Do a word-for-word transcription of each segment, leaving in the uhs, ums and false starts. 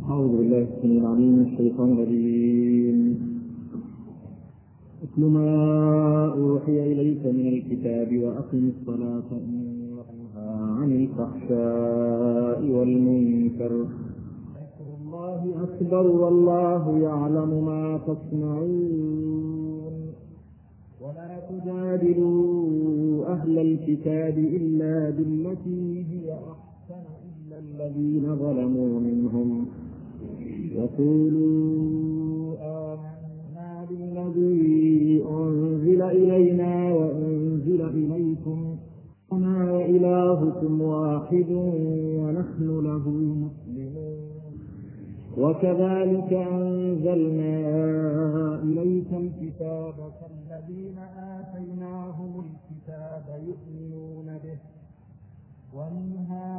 أعوذ بالله السميع العليم من الشيطان الرجيم. اتل ما أوحي إليك من الكتاب وأقم الصلاة وانهى عن الفحشاء والمنكر ذكر الله أكبر والله يعلم ما تصنعون. ولا تجادلوا أهل الكتاب إلا بالتي هي أحسن إلا الذين ظلموا منهم يقولوا آمنا بالذي أنزل إلينا وأنزل إليكم وإلهكم واحد ونحن له مسلمون. وكذلك أنزلنا إليك الكتاب كالذين آتيناهم الكتاب يؤمنون به ومن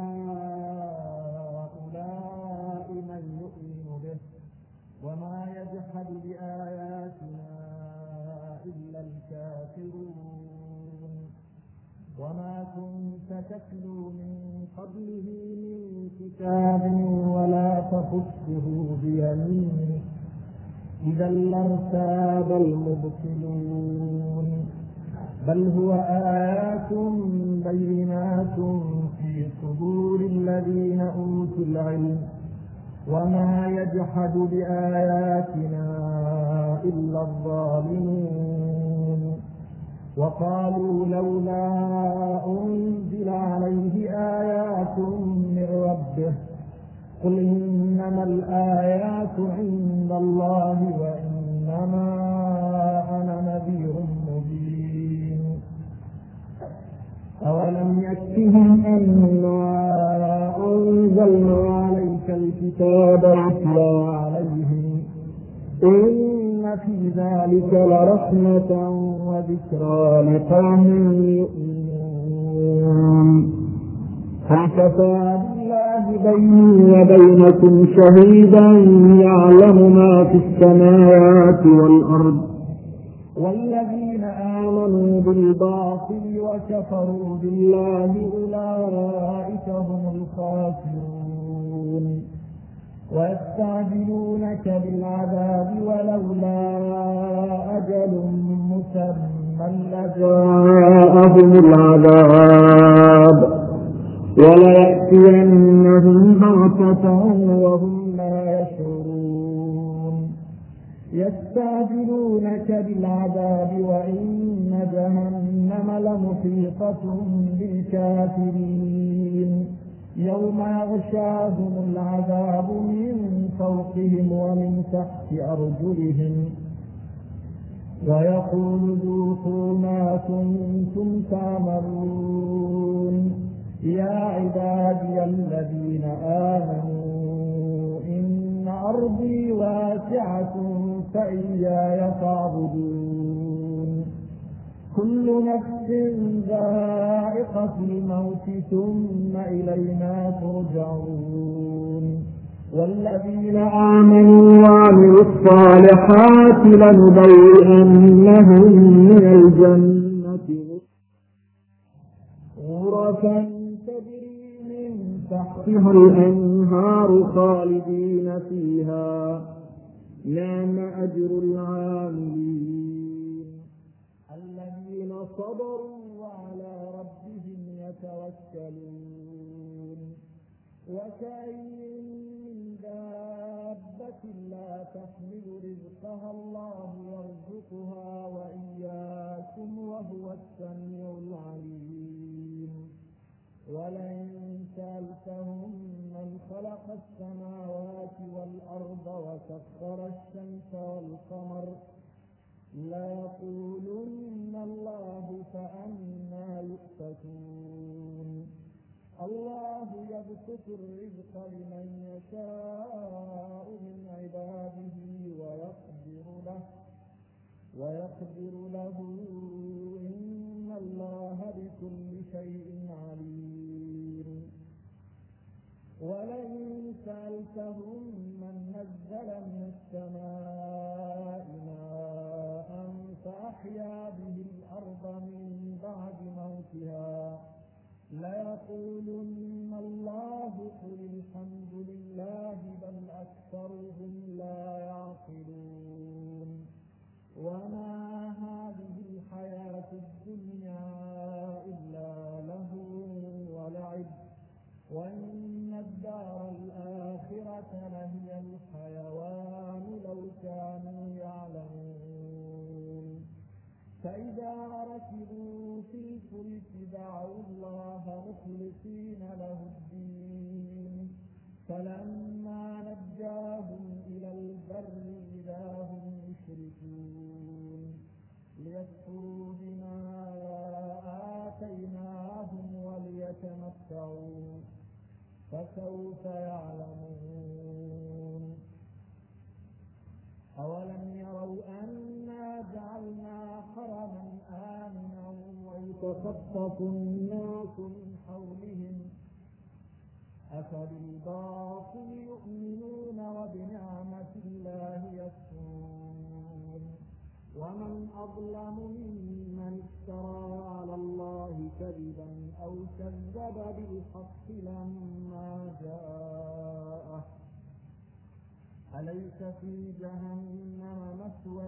هؤلاء من يؤمن به وما يجحد بآياتنا إلا الكافرون. وما كنت تتلو من قبله من كتاب ولا تخصه بيمينك إذا لارتاب المبطلون. بل هو آيات بينات في صدور الذين أوتوا العلم وما يجحد بآياتنا إلا الظالمون. وقالوا لولا أنزل عليه آيات من ربه قل إنما الآيات عند الله وإنما أنا نذير مبين. أولم يكفهم أنا أنزلنا عليك الكتاب يتلى عليهم إن في ذلك لرحمة وذكرى لقوم يؤمنون. فكفى بالله بيني وبينكم شهيدا يعلم ما في السماوات والأرض. والذين آمنوا بالباطل وكفروا بالله أولئك هم الخاسرون. ويستعجلونك بالعذاب ولولا أجل مسمى لجاءهم العذاب وليأتينهم بغتة وهم لا يشعرون. يستعجلونك بالعذاب وإن جهنم لمحيطة بالكافرين يوم يغشاهم العذاب من فوقهم ومن تحت أرجلهم ويقول ذوقوا ما كنتم تعملون. يا عبادي الذين آمنوا إن أرضي واسعة فإياي فاعبدون. كل نفس ذائقة الموت ثم إلينا ترجعون. والذين آمنوا وعملوا الصالحات لنبوئنهم من الجنة غرفا تجري من تحتها الأنهار خالدين فيها نعم أجر العاملين الذين صبروا وعلى ربهم يتوكلون. وكأين من دابة لا تحمل رزقها الله يرزقها وإياكم وهو السميع العليم. ولئن سألتهم من خلق السماوات والأرض وسخر الشمس والقمر ليقولن الله فأنى يؤفكون. الله يبسط الرزق لمن يشاء من عباده ويقدر له ويقدر له إن الله بكل شيء عليم. ولئن سألتهم من نزل من السماء ماء فأحيا به الأرض من بعد موتها ليقولن الله قل الحمد لله بل أكثر يتخطف الناس من حولهم أفبالباطل يؤمنون وبنعمة الله يكفرون ومن أظلم ممن افترى على الله كذبا أو كذب بالحق لما جاءه أليس في جهنم مثوى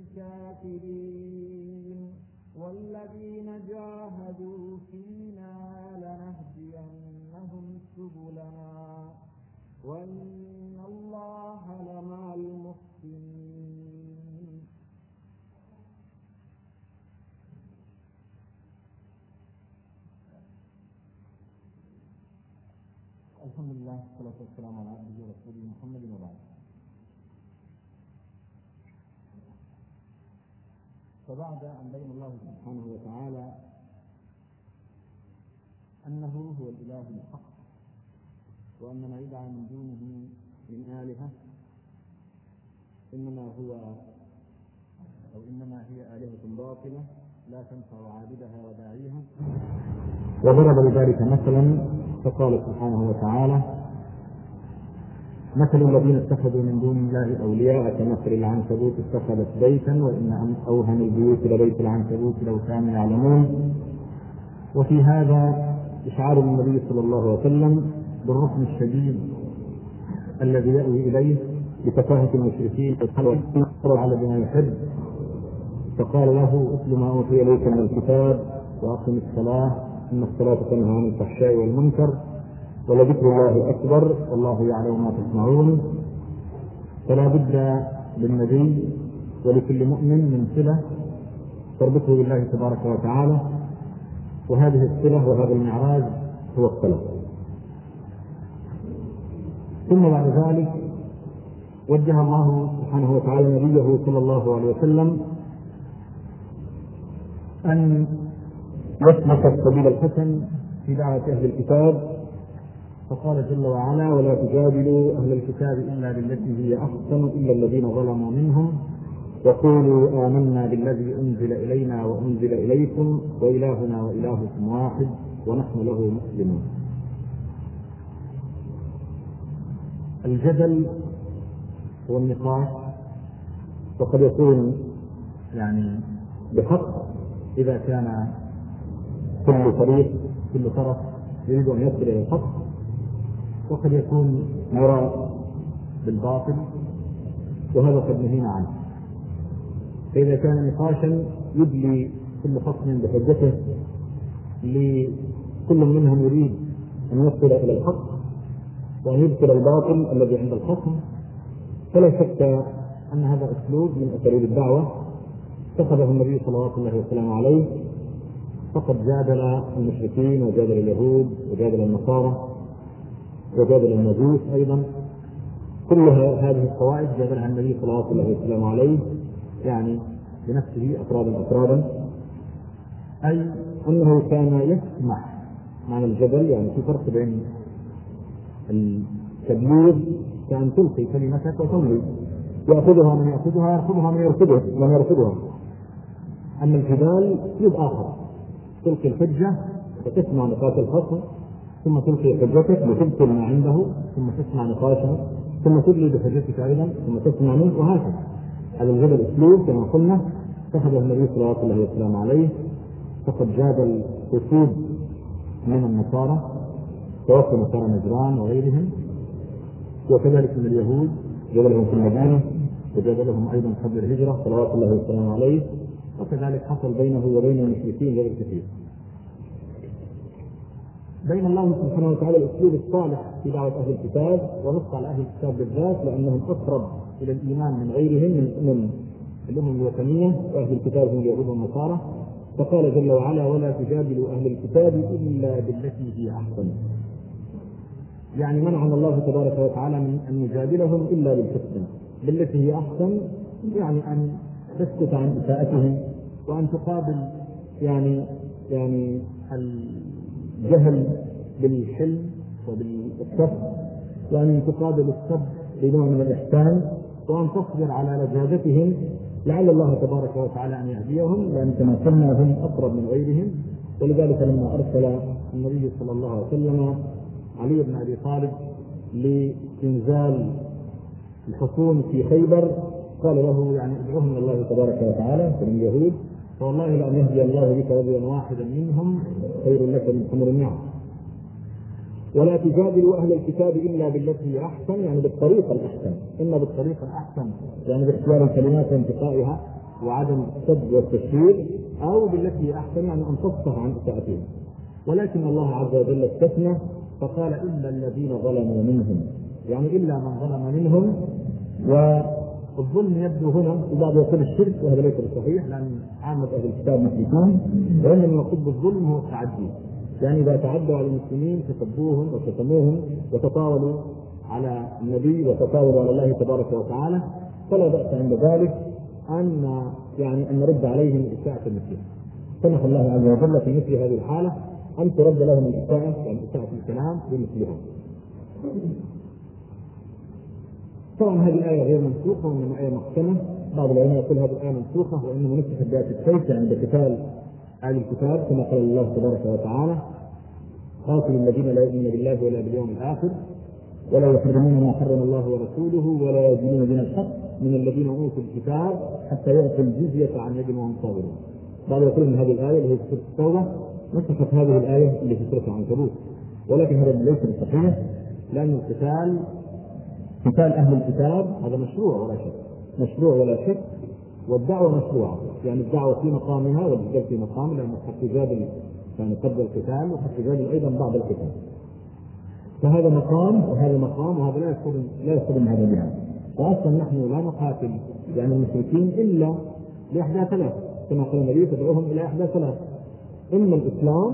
للكافرين والذين جاهدوا فينا لنهدينهم سبلنا وإن الله لمع المحسنين. الحمد لله والصلاة والسلام على عبده ورسوله محمد وبعد. فبعد أن بين الله سبحانه وتعالى أنه هو الإله الحق وأن ما يدعى من دونه من آلهة إنما هو أو إنما هي آلهة باطلة لا تنفع عابدها وداعيها، وضرب لذلك مثلا فقال سبحانه وتعالى: مثل الذين اتخذوا من دون الله أولياء كمثل العنكبوت اتخذت بيتا وإن أوهن البيوت لبيت العنكبوت لو كانوا يعلمون. وفي هذا إشعار النبي صلى الله عليه وسلم بالركن الشديد الذي يأوي إليه بتفاهة المشركين على بما يحب، فقال له: اتل ما أوحي إليك من الكتاب وأقم الصلاة إن الصلاة تنهى عن الفحشاء والمنكر ولذكر الله أكبر والله يعلم ما تصنعون. فلا بد للنبي ولكل مؤمن من صلة تربطه بالله تبارك وتعالى، وهذه الصلة وهذا المعراج هو الصلاة. ثم بعد ذلك وجه الله سبحانه وتعالى نبيه صلى الله عليه وسلم أن يسلك السبيل الحسن في دعوة أهل الكتاب، فقال جل وعلا: ولا تجادلوا أهل الكتاب إلا بالتي هي أحسن إلا الذين ظلموا منهم وقولوا آمنا بالذي أنزل إلينا وأنزل إليكم وإلهنا وإلهكم واحد ونحن له مسلمون. الجدل هو النقاش، وقد يكون يعني بحق إذا كان كل فريق كل طرف يريد أن يصل إلى الحق، وقد يكون مراء بالباطل، وهذا قد نهينا عنه. فإذا كان نقاشا يدلي كل خصم بحجته لكل منهم يريد أن يصل إلى الحق وأن يبطل الباطل الذي عند الخصم، فلا شك أن هذا أسلوب من أساليب الدعوة اتخذه النبي صلى الله عليه وسلم عليه، فقد جادل المشركين وجادل اليهود وجادل النصارى وجادل المجوس أيضا. كل هذه القواعد جادلها النبي صلى الله عليه وسلم عليه، يعني بنفسه أفرادا أفرادا، أي أنه كان يسمح معنى الجدل. يعني في فرق بين التبليغ كأن تلقي كلمتك وتملي، يأخذها من يأخذها يرفضها من يرفضها من يرفضها. أما الجدال أسلوب آخر، تلقي الحجة وتسمع نقاش الخصم، ثم تلقي حجتك وتبطل ما عنده، ثم تسمع نقاشه، ثم تدلي بحجتك أيضا، ثم تسمع منه، وهكذا. هذا الجدل أسلوب كما قلنا اتخذه النبي صلى الله عليه وسلم عليه، فقد جادل أسود من النصارى سواء نصارى نجران وغيرهم، وكذلك من اليهود جادلهم في المدينة وجادلهم أيضا قبل الهجرة صلوات الله وسلامه عليه، وكذلك حصل بينه وبين المشركين غير كثير. بين الله سبحانه وتعالى الأسلوب الصالح في دعوة أهل الكتاب، ونص على أهل الكتاب بالذات لأنهم أقرب إلى الإيمان من غيرهم من أمم الأمم الوثنية، وأهل الكتاب هم اليهود والنصارى. فقال جل وعلا: ولا تجادلوا أهل الكتاب إلا بالتي هي أحسن. يعني منعنا الله تبارك وتعالى من أن نجادلهم إلا بالحسن، بالتي هي أحسن، يعني أن تسكت عن إساءتهم، وأن تقابل يعني يعني الجهل بالحلم وبالصبر، وأن تقابل الصبر بنوع من الإحسان، وأن تصبر على لجاجتهم لعل الله تبارك وتعالى أن يهديهم، لأن كما قلنا هم أقرب من غيرهم ولذلك لما أرسل النبي صلى الله عليه وسلم علي بن أبي طالب لإنزال الحصون في خيبر قال له يعني ادعوهم الى الله تبارك وتعالى من اليهود، فوالله لأن يهدي الله بك رجلا واحدا منهم خير لك من حمر النعم. ولا تجادلوا أهل الكتاب إلا بالتي هي أحسن، يعني بالطريقة الأحسن، إما بالطريقة الأحسن يعني باختيار الكلمات وانتقائها وعدم السد والتشهير، أو بالتي هي أحسن يعني أن تصفح عن إساءتهم. ولكن الله عز وجل استثنى فقال إلا الذين ظلموا منهم، يعني إلا من ظلم منهم. والظلم يبدو هنا البعض يقول الشرك، وهذا ليس بصحيح لأن عامة أهل الكتاب مشركون، وإنما المقصود بالظلم هو التعدي، يعني إذا تعدوا على المسلمين فسبوهم وشتموهم وتطاولوا على النبي وتطاولوا على الله تبارك وتعالى، فلا بأس عند ذلك أن يعني أن نرد عليهم إساءة المسلمين. سمح الله عز وجل في مثل هذه الحالة أن ترد لهم الإساءة، يعني إساءة الكلام بمثلها. طبعا هذه الآية غير منسوخة وإنما آية محكمة. بعض العلماء يقول هذه الآية منسوخة وإنما نسخت بآية السيف، يعني بقتال أهل الكتاب كما قال الله تبارك وتعالى: قاتل الذين لا يؤمنون بالله ولا باليوم الآخر ولا يحرمون ما حرم الله ورسوله ولا يدينون دين الحق من الذين أوتوا الكتاب حتى يعطوا الجزية عن يد وهم صاغرون. بعض يقول ان هذه الآية اللي هي في سورة التوبة نسخت هذه الآية اللي في سورة العنكبوت، ولكن هذا ليس بصحيح، لأن القتال قتال أهل الكتاب هذا مشروع ولا شك، مشروع ولا شك، والدعوة مشروعة، يعني الدعوة في مقامها والجدال في مقامه، لأن قد تجادل يعني قبل القتال وقد تجادل أيضا بعد القتال، فهذا مقام وهذا مقام وهذا لا يخدم لا يخدم هذا الجهاد. وأصلا نحن لا نقاتل يعني المشركين إلا لإحدى ثلاث، كما قال النبي تدعوهم إلى إحدى ثلاث: إما الإسلام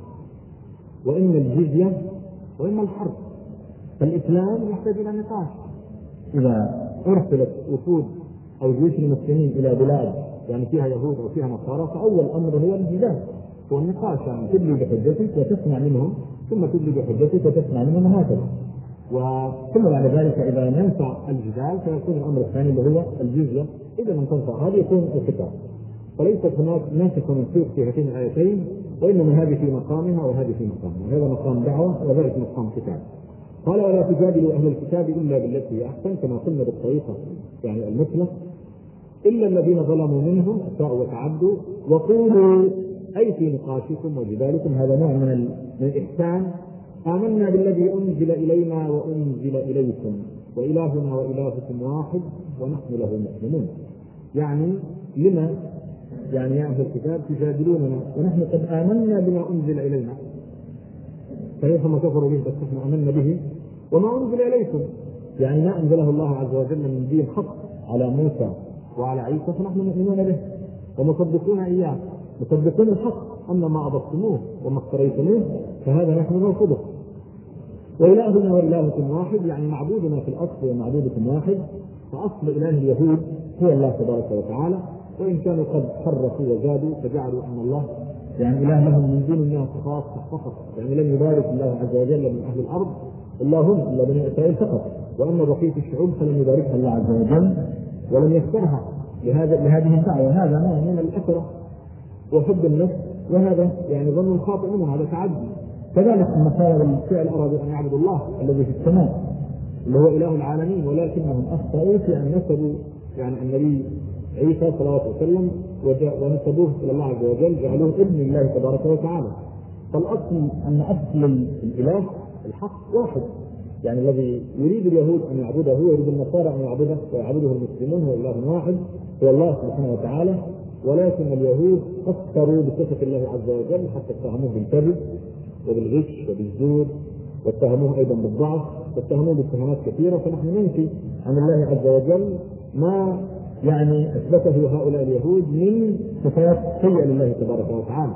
وإما الجزية وإما الحرب. فالإسلام يحتاج إلى نقاش، إذا أرسلت وفود أو جيوش المسلمين إلى بلاد يعني فيها يهود أو فيها نصارى فأول أمر هو الجدال والنقاش، يعني تدلي بحجتك وتسمع منهم ثم تدلي بحجتك وتسمع منهم هكذا، وثم بعد ذلك إذا لم ينفع الجدال فيكون الأمر الثاني اللي هو الجزية. إذا لم تنفع هذه يكون القتال. فليست هناك ناسخ ومنسوخ في هاتين الآيتين، وإنما هذه في مقامها وهذه في مقامها، هذا مقام دعوة وذلك مقام قتال. قال: ولا تجادلوا أهل الكتاب إلا بالتي هي أحسن، كما قلنا بالطريقة يعني المثلى، إلا الذين ظلموا منهم أساءوا وتعدوا، وقولوا أي في نقاشكم وجدالكم، هذا نوع من الإحسان: آمنا بالذي أنزل إلينا وأنزل إليكم وإلهنا وإلهكم واحد ونحن له مسلمون. يعني لما يعني يا أهل الكتاب تجادلوننا ونحن قد آمنا بما أنزل إلينا؟ فليس ما كفروا به بس نحن آمنا به وما أنزل إليكم، يعني ما أنزله الله عز وجل من دين حق على موسى وعلى عيسى فنحن مؤمنون به ومصدقون إياه، مصدقون الحق. أما ما أضفتموه وما افتريتموه فهذا نحن نرفضه. وإلهنا وإلهكم واحد، يعني معبودنا في الأصل ومعبودكم واحد. فأصل إله اليهود هو الله تبارك وتعالى، وإن كانوا قد حرفوا وزادوا فجعلوا أن الله يعني إله لهم من دون الناس خاصة فقط، يعني لم يبارك الله عز وجل من أهل الأرض إلا هم إلا بني إسرائيل فقط، وأما بقية الشعوب فلم يباركها الله عز وجل ولم يختارها لهذا لهذه الدعوة. هذا نوع من الأثرة وحب النفس، وهذا يعني ظن خاطئ منهم، هذا تعدي. كذلك النصارى والفعل أرادوا أن يعبدوا الله الذي في السماء اللي هو إله العالمين، ولكنهم أخطأوا في أن نسبوا يعني النبي عيسى صلى الله عليه وسلم ونسبوه إلى الله عز وجل، جعلوه ابن الله تبارك وتعالى. فالأصل أن أصل الإله الحق واحد، يعني الذي يريد اليهود أن يعبده ويريد النصارى أن يعبده ويعبده المسلمون هو إله واحد هو الله سبحانه وتعالى. ولكن اليهود كفروا بصفة الله عز وجل حتى اتهموه بالكذب وبالغش وبالزور، واتهموه أيضا بالضعف، واتهموه باتهامات كثيرة. فنحن ننفي عن الله عز وجل ما يعني أثبته هؤلاء اليهود من صفات سيئة لله تبارك وتعالى.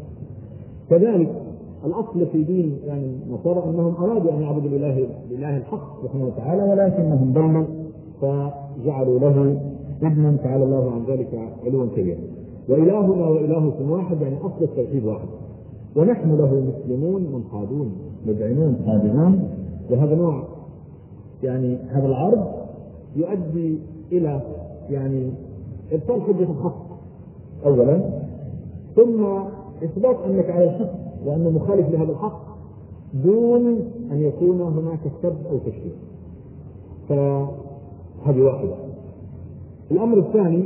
كذلك الأصل في دين يعني النصارى أنهم أرادوا أن يعبدوا الإله الإله الحق سبحانه وتعالى، ولكنهم ضلوا فجعلوا له ابنا تعالى الله عن ذلك علوا كبيرا. وإلهنا وإلهكم واحد، يعني أصل التوحيد واحد، ونحن له مسلمون منقادون مذعنون خادمون. وهذا نوع يعني هذا العرض يؤدي إلى يعني إبطال حجة الخصم أولا، ثم إثبات أنك على الحق وأنه مخالف لهذا الحق دون أن يكون هناك سب أو تشريع. فهذه واحدة. الأمر الثاني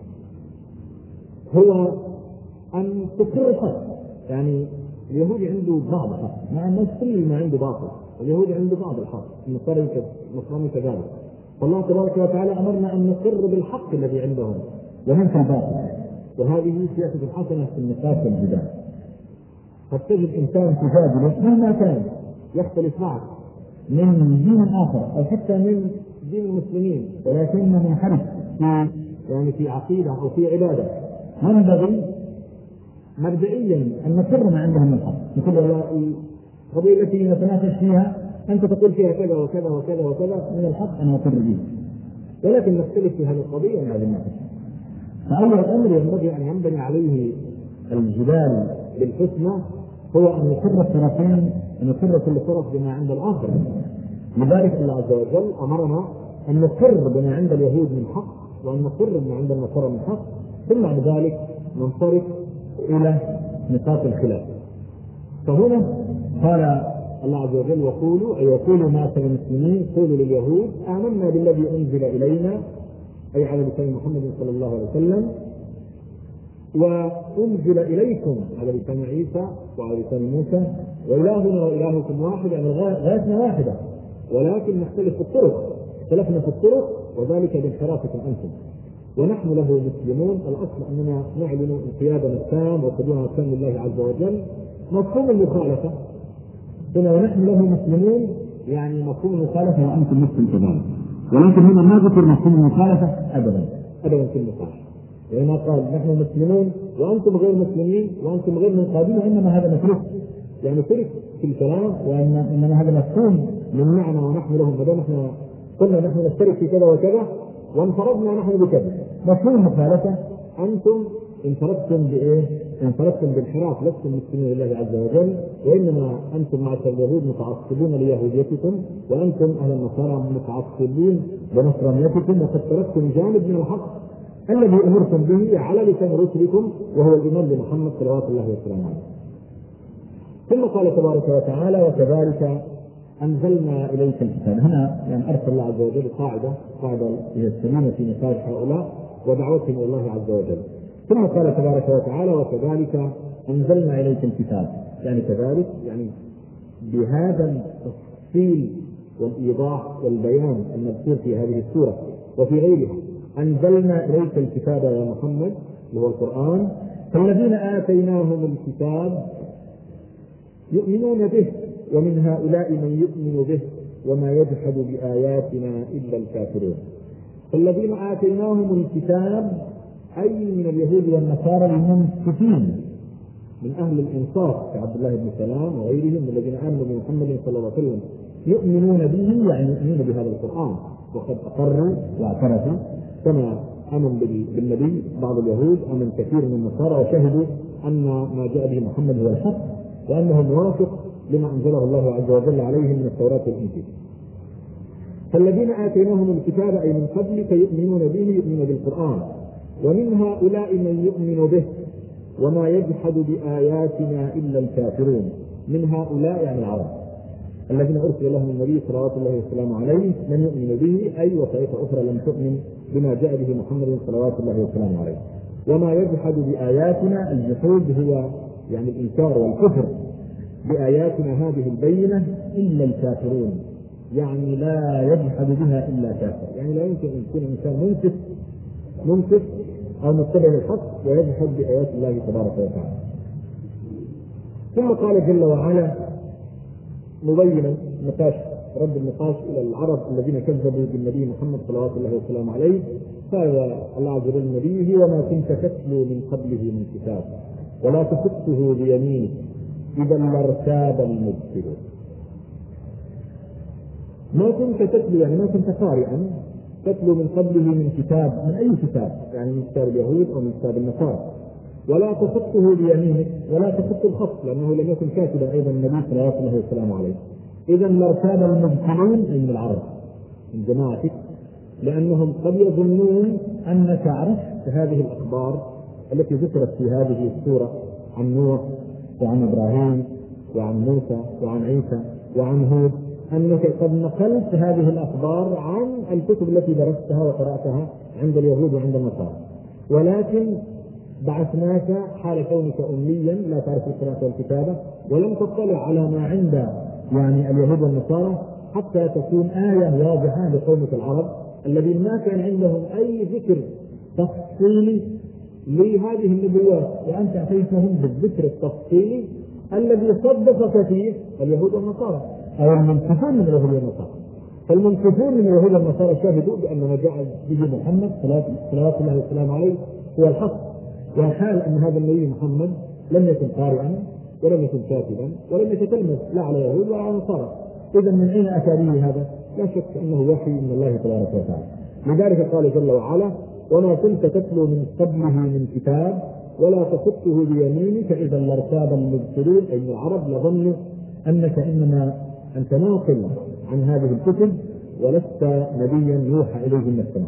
هو أن تقر الحق. يعني اليهود عنده بعض الحق، مع الناس كل ما عنده باطل، اليهود عنده بعض الحق، النصارى كذلك. فالله تبارك وتعالى أمرنا أن نقر بالحق الذي عندهم وننفي الباطل، وهذه سياسة حسنة في النقاش والجدال. قد تجد إنسان تجادله مهما كان يختلف معك من دين آخر أو حتى من دين المسلمين، ولكنه منحرف في يعني في عقيدة أو في عبادة. ينبغي مبدئيا أن نقر ما عندهم من الحق. مثل القضية التي نتناقش فيها أنت تقول فيها كذا وكذا وكذا وكذا من الحق أنا أقر به، ولكن نختلف في هذه القضية من هذه الناحية. فأول أمر ينبغي أن ينبني عليه الجدال بالحسنى هو أن يقر الطرفين، أن يقر كل طرف بما عند الآخر. لذلك الله عز وجل أمرنا أن نقر بما عند اليهود من حق، وأن نقر بما عند النصارى من حق، ثم بعد ذلك ننصرف إلى نقاط الخلاف. فهنا قال الله عز وجل وقولوا أي يقولوا ما كان المسلمين قولوا لليهود آمنا بالذي أنزل إلينا أي على لسان محمد صلى الله عليه وسلم، وأنزل إليكم على لسان عيسى وعلى لسان موسى، وإلهنا وإلهكم واحد، يعني غايتنا واحدة ولكن نختلف في الطرق، اختلفنا في الطرق وذلك بانحرافكم أنتم، ونحن له مسلمون. الأصل أننا نعلن انقيادنا التام وقبولنا التام لله عز وجل. مفهوم المخالفة هنا ونحن له مسلمون يعني مفهوم المخالفة وأنتم مسلم كذلك، ولكن هنا ما ذكر مفهوم المخالفة أبدا أبدا في النقاش. يعني ما قال نحن مسلمون وأنتم غير مسلمين وأنتم غير منقادين، وإنما هذا مفروض يعني فرق في الكلام، وأن إنما هذا مفهوم من معنى ونحن لهم. بدل نحن قلنا نحن نشترك في كذا وكذا وانفردنا نحن بكذا، مفهوم المخالفة أنتم انفردتم بإيه؟ انفردتم بالانحراف، لستم مسلمين لله عز وجل، وإنما أنتم معشر اليهود متعصبون ليهوديتكم، وأنتم أهل النصارى متعصبين لنصرانيتكم، وقد تركتم جانب من الحق الذي أمرتم به على لسان رسلكم وهو الإيمان بمحمد صلوات الله وسلامه عليه. ثم قال تبارك وتعالى وكذلك أنزلنا إليك الكتاب. هنا يعني أرسل الله عز وجل قاعدة قاعدة السليمة في نقاش هؤلاء ودعوتهم إلى الله عز وجل. ثم قال تبارك وتعالى وكذلك أنزلنا إليك الكتاب، يعني كذلك يعني بهذا التفصيل والإيضاح والبيان المذكور في هذه السورة وفي غيرها. أنزلنا إليك الكتاب يا محمد وهو القرآن، فالذين آتيناهم الكتاب يؤمنون به ومن هؤلاء من يؤمن به وما يجحد بآياتنا إلا الكافرون. فالذين آتيناهم الكتاب أي من اليهود والنصارى المنصفين من أهل الإنصاف كعبد الله بن سلام وغيرهم الذين آمنوا بمحمد صلى الله عليه وسلم يؤمنون به، يعني يؤمنون بهذا القرآن وقد أقروا واعترفوا، كما آمن بالنبي بعض اليهود آمن كثير من النصارى وشهدوا أن ما جاء به محمد هو الحق وأنه موافق لما أنزله الله عز وجل عليهم من التوراة والإنجيل. فالذين آتيناهم الكتاب أي من قبلك يؤمنون به يؤمنون بالقرآن، ومن هؤلاء من يؤمن به وما يجحد بآياتنا إلا الكافرون. من هؤلاء يعني العرب الذين أرسل لهم النبي صلى الله عليه عليه من يؤمن به، أي وطائفة أخرى لم تؤمن بما جاء به محمد صلى الله عليه. وما يجحد بآياتنا، الجحود هو يعني الإنكار والكفر بآياتنا هذه البينة إلا الكافرون، يعني لا يجحد بها إلا كافر، يعني لا يمكن أن يكون إنسان منصف منصف أو متبع الحق ويجحد بآيات الله تبارك وتعالى. ثم قال جل وعلا مبينا نقاش رد النقاش إلى العرب الذين كذبوا بالنبي محمد صلى الله عليه. قال الله عز وجل النبي وما كنت تتلو من قبله من كتاب ولا تخطه بيمينك إذا لارتاب المبطلون. ما كنت تتلو يعني ما كنت قارئا تتلو من قبله من كتاب، من أي كتاب؟ يعني من كتاب اليهود أو من كتاب النصارى. ولا تخطه بيمينك، ولا تخط الخط لأنه لم يكن كاتبا أيضا النبي صلى الله عليه وسلم. إذا لارتاب المبطلون من العرب من جماعتك، لأنهم قد يظنون أنك عرفت هذه الأخبار التي ذكرت في هذه السورة عن نوح وعن إبراهيم وعن موسى وعن عيسى وعن هود أنك قد نقلت هذه الأخبار عن الكتب التي درستها وقرأتها عند اليهود وعند النصارى، ولكن بعثناك حال كونك أميا لا تعرف القراءة والكتابة ولم تطلع على ما عند يعني اليهود والنصارى حتى تكون آية واضحة لقومك العرب الذين ما كان عندهم أي ذكر تفصيلي لهذه النبوات، وأنت أتيتهم بالذكر التفصيلي الذي صدقك فيه اليهود والنصارى أو المنكفون من اليهود والنصارى. فالمنكفون من اليهود والنصارى شاهدوا بأن ما جاء به محمد صلوات الله والسلام عليه هو الحق، والحال أن هذا النبي محمد لم يكن قارئا ولم يكن كاتبا ولم يتتلمذ لا على يهود ولا على نصارى. إذا من أين أتى به هذا؟ لا شك أنه وحي من الله تبارك وتعالى. لذلك قال جل وعلا: وما كنت تتلو من قبله من كتاب ولا تخطه بيمينك إذا لارتاب المبطلون، أي العرب لظنوا أنك إنما أنت ناقل عن هذه الكتب ولست نبيا يوحى إليه من السماء.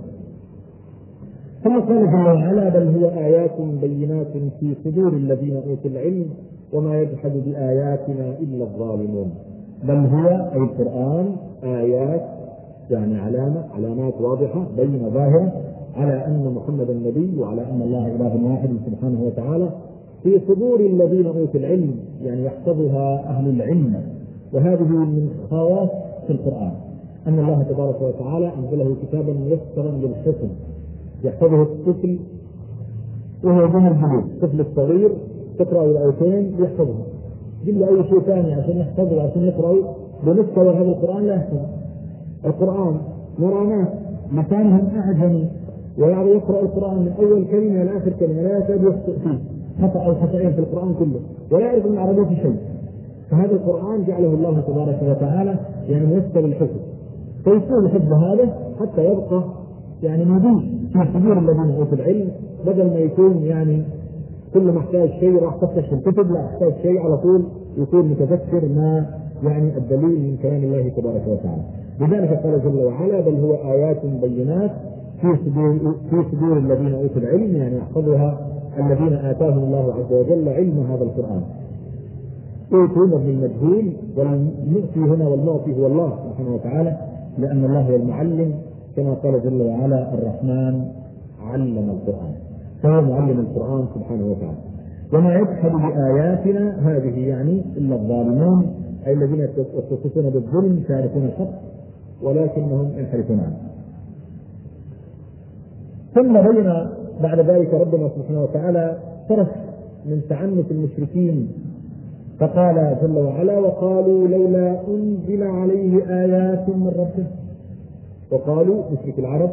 ثم قال جل وعلا: بل هو آيات بينات في صدور الذين أوتوا العلم وما يجحد بآياتنا إلا الظالمون. بل هو أي القرآن آيات يعني علامة علامات واضحة بين ظاهرة على أن محمد النبي وعلى أن الله إله واحد سبحانه وتعالى في صدور الذين أوتوا العلم، يعني يحفظها أهل العلم. وهذه من خواص القرآن أن الله تبارك وتعالى أنزله كتابا ميسرا للحفظ يحفظه الطفل وهو دون البلوغ. الطفل الصغير تقرأ الآيتين يحفظها، جيب له أي شيء ثاني عشان يحفظه عشان يقرأ بمستوى هذا القرآن لا يحفظ. القرآن نرى مكانهم أعجمي ويعني يقرأ القرآن من أول كلمة إلى آخر كلمة لا يكاد يخطئ فيه خطأ أو خطأين في القرآن كله ولا يعرف من العربية شيء. فهذا القرآن جعله الله تبارك وتعالى يعني ميسر للحفظ، فيكون حفظ هذا حتى يبقى يعني موجود في صدور الذين أوتوا العلم، بدل ما يكون يعني كل ما احتاج شيء راح تفتش الكتب، لا احتاج شيء على طول يكون متذكر ما يعني الدليل من كلام الله تبارك وتعالى. لذلك قال جل وعلا: بل هو آيات بينات في صدور في صدور الذين أوتوا العلم، يعني يحفظها الذين آتاهم الله عز وجل علم هذا القرآن. أوتوا من المجهول، والمؤتي هنا والمعطي هو الله سبحانه وتعالى، لأن الله هو المعلم كما قال جل وعلا: الرحمن علم القرآن، فهو معلم القرآن سبحانه وتعالى. وما يجحد بآياتنا هذه يعني إلا الظالمون، أي الذين يتصفون بالظلم يعرفون الحق ولكنهم ينحرفون عنه. ثم بين بعد ذلك ربنا سبحانه وتعالى صرف من تعنت المشركين، فقال جل وعلا: وقالوا لولا أنزل عليه آيات من ربه. وقالوا مشرك العرب